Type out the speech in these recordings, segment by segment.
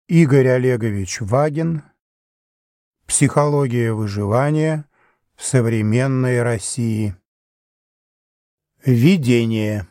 Игорь Олегович Вагин. Психология выживания в современной России. Введение.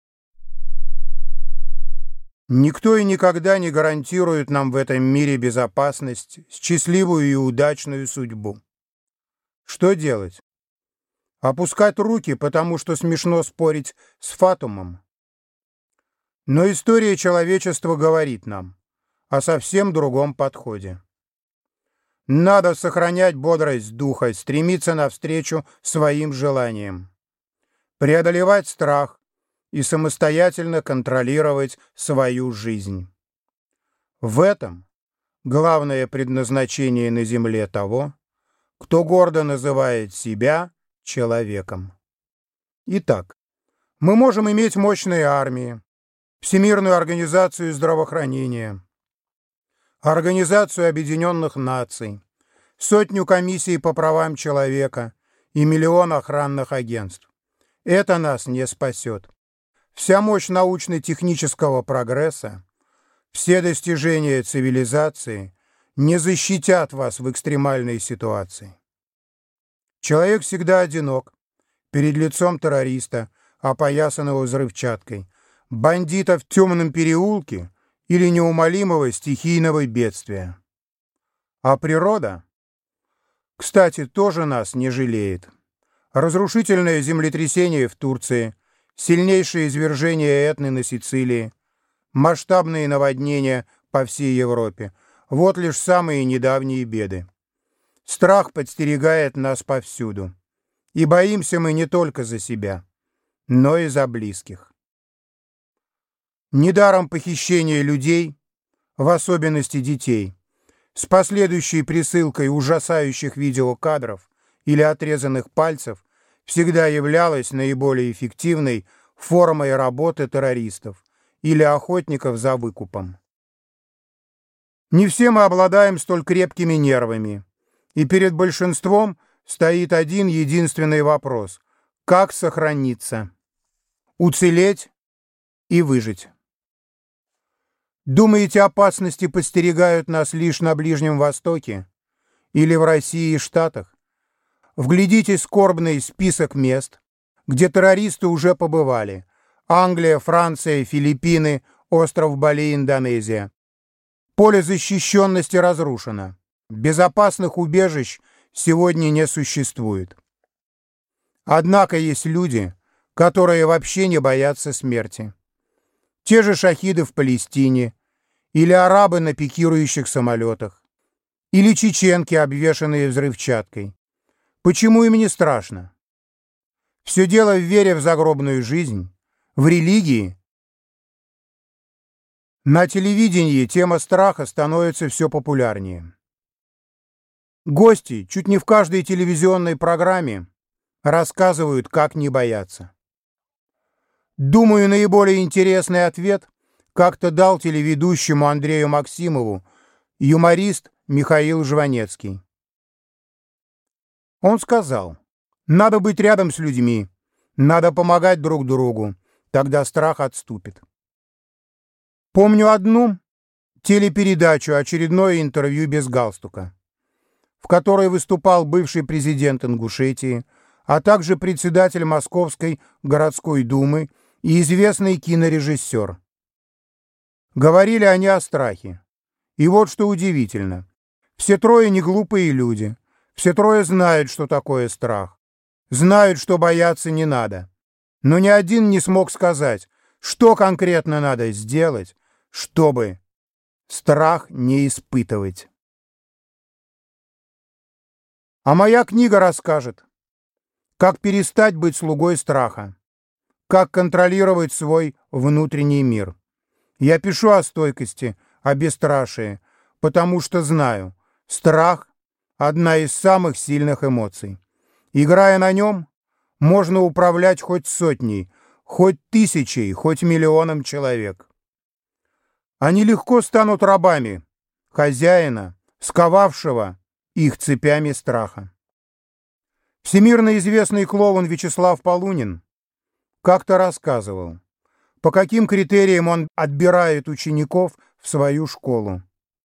Никто и никогда не гарантирует нам в этом мире безопасность, счастливую и удачную судьбу. Что делать? Опускать руки, потому что смешно спорить с фатумом? Но история человечества говорит нам о совсем другом подходе. Надо сохранять бодрость духа, стремиться навстречу своим желаниям, преодолевать страх и самостоятельно контролировать свою жизнь. В этом главное предназначение на земле того, кто гордо называет себя человеком. Итак, мы можем иметь мощные армии, Всемирную организацию здравоохранения, Организацию Объединенных Наций, сотню комиссий по правам человека и миллион охранных агентств. Это нас не спасет. Вся мощь научно-технического прогресса, все достижения цивилизации не защитят вас в экстремальной ситуации. Человек всегда одинок перед лицом террориста, опоясанного взрывчаткой, бандита в темном переулке или неумолимого стихийного бедствия. А природа, кстати, тоже нас не жалеет. Разрушительное землетрясение в Турции, сильнейшее извержение Этны на Сицилии, масштабные наводнения по всей Европе — вот лишь самые недавние беды. Страх подстерегает нас повсюду. И боимся мы не только за себя, но и за близких. Недаром похищение людей, в особенности детей, с последующей присылкой ужасающих видеокадров или отрезанных пальцев всегда являлось наиболее эффективной формой работы террористов или охотников за выкупом. Не все мы обладаем столь крепкими нервами, и перед большинством стоит один единственный вопрос: как сохраниться, уцелеть и выжить. Думаете, опасности подстерегают нас лишь на Ближнем Востоке или в России и Штатах? Вглядитесь в скорбный список мест, где террористы уже побывали: Англия, Франция, Филиппины, остров Бали, Индонезия. Поле защищенности разрушено. Безопасных убежищ сегодня не существует. Однако есть люди, которые вообще не боятся смерти. Те же шахиды в Палестине, или арабы на пикирующих самолетах, или чеченки, обвешанные взрывчаткой. Почему им не страшно? Все дело в вере в загробную жизнь, в религии. На телевидении тема страха становится все популярнее. Гости чуть не в каждой телевизионной программе рассказывают, как не бояться. Думаю, наиболее интересный ответ как-то дал телеведущему Андрею Максимову юморист Михаил Жванецкий. Он сказал: надо быть рядом с людьми, надо помогать друг другу, тогда страх отступит. Помню одну телепередачу, очередное интервью без галстука, в которой выступал бывший президент Ингушетии, а также председатель Московской городской думы и известный кинорежиссер. Говорили они о страхе. И вот что удивительно. Все трое не глупые люди. Все трое знают, что такое страх. Знают, что бояться не надо. Но ни один не смог сказать, что конкретно надо сделать, чтобы страх не испытывать. А моя книга расскажет, как перестать быть слугой страха, как контролировать свой внутренний мир. Я пишу о стойкости, о бесстрашии, потому что знаю, страх — одна из самых сильных эмоций. Играя на нем, можно управлять хоть сотней, хоть тысячей, хоть миллионом человек. Они легко станут рабами хозяина, сковавшего их цепями страха. Всемирно известный клоун Вячеслав Полунин как-то рассказывал, по каким критериям он отбирает учеников в свою школу.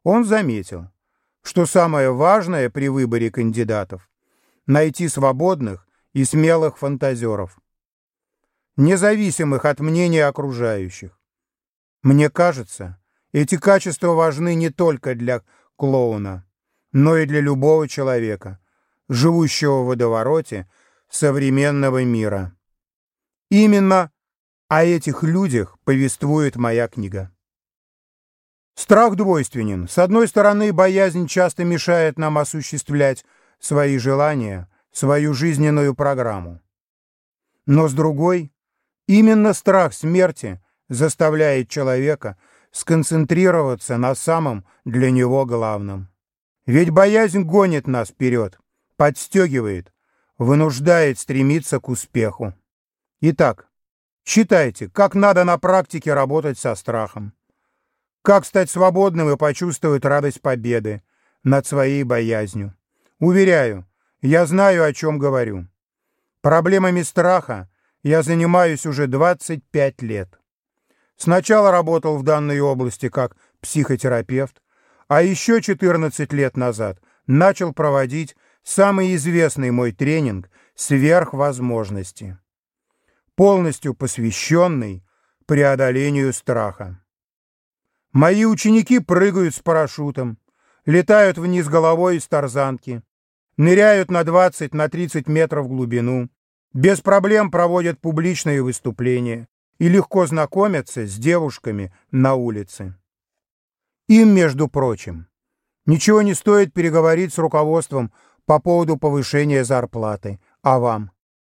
Он заметил, что самое важное при выборе кандидатов — найти свободных и смелых фантазеров, независимых от мнения окружающих. Мне кажется, эти качества важны не только для клоуна, но и для любого человека, живущего в водовороте современного мира. Именно о этих людях повествует моя книга. Страх двойственен. С одной стороны, боязнь часто мешает нам осуществлять свои желания, свою жизненную программу. Но с другой, именно страх смерти заставляет человека сконцентрироваться на самом для него главном. Ведь боязнь гонит нас вперед, подстегивает, вынуждает стремиться к успеху. Итак, читайте, как надо на практике работать со страхом, как стать свободным и почувствовать радость победы над своей боязнью. Уверяю, я знаю, о чем говорю. Проблемами страха я занимаюсь уже 25 лет. Сначала работал в данной области как психотерапевт, а еще 14 лет назад начал проводить самый известный мой тренинг «Сверхвозможности», полностью посвященный преодолению страха. Мои ученики прыгают с парашютом, летают вниз головой из тарзанки, ныряют на 20-30 метров в глубину, без проблем проводят публичные выступления и легко знакомятся с девушками на улице. Им, между прочим, ничего не стоит переговорить с руководством по поводу повышения зарплаты, а вам?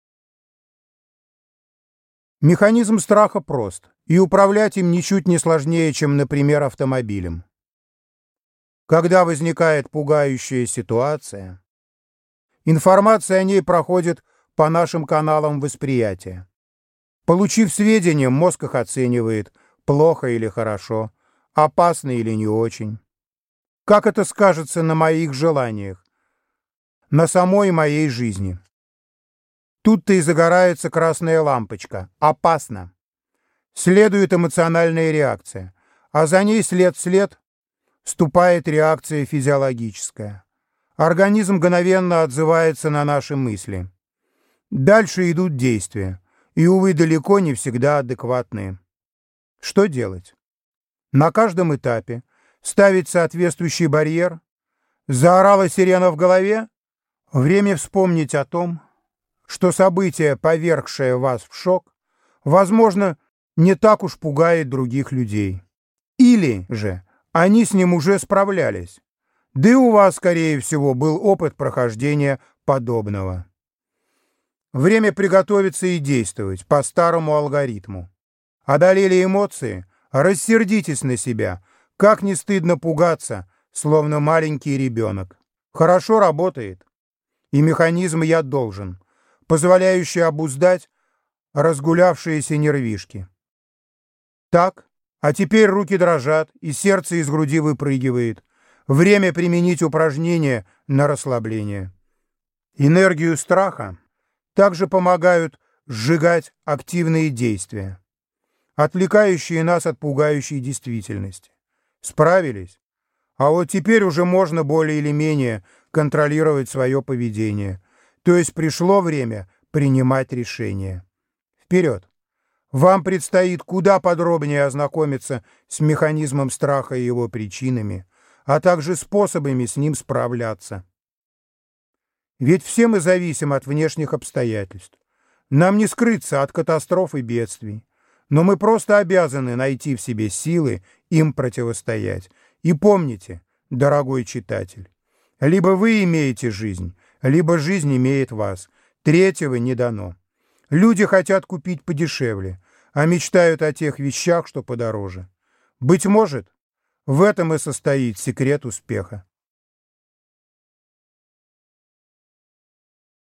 Механизм страха прост, и управлять им ничуть не сложнее, чем, например, автомобилем. Когда возникает пугающая ситуация, информация о ней проходит по нашим каналам восприятия. Получив сведения, мозг их оценивает, плохо или хорошо, опасно или не очень. Как это скажется на моих желаниях, на самой моей жизни? Тут-то и загорается красная лампочка. Опасно. Следует эмоциональная реакция, а за ней след в след вступает реакция физиологическая. Организм мгновенно отзывается на наши мысли. Дальше идут действия, и, увы, далеко не всегда адекватные. Что делать? На каждом этапе ставить соответствующий барьер? Заорала сирена в голове? Время вспомнить о том, что событие, повергшее вас в шок, возможно, не так уж пугает других людей. Или же они с ним уже справлялись. Да и у вас, скорее всего, был опыт прохождения подобного. Время приготовиться и действовать по старому алгоритму. Одолели эмоции? Рассердитесь на себя. Как не стыдно пугаться, словно маленький ребенок. Хорошо работает. И механизм «я должен», позволяющий обуздать разгулявшиеся нервишки. Так, а теперь руки дрожат, и сердце из груди выпрыгивает. Время применить упражнения на расслабление. Энергию страха также помогают сжигать активные действия, отвлекающие нас от пугающей действительности. Справились? А вот теперь уже можно более или менее контролировать свое поведение. То есть пришло время принимать решения. Вперед! Вам предстоит куда подробнее ознакомиться с механизмом страха и его причинами, а также способами с ним справляться. Ведь все мы зависим от внешних обстоятельств. Нам не скрыться от катастроф и бедствий, но мы просто обязаны найти в себе силы им противостоять. И помните, дорогой читатель, либо вы имеете жизнь, либо жизнь имеет вас. Третьего не дано. Люди хотят купить подешевле, а мечтают о тех вещах, что подороже. Быть может, в этом и состоит секрет успеха.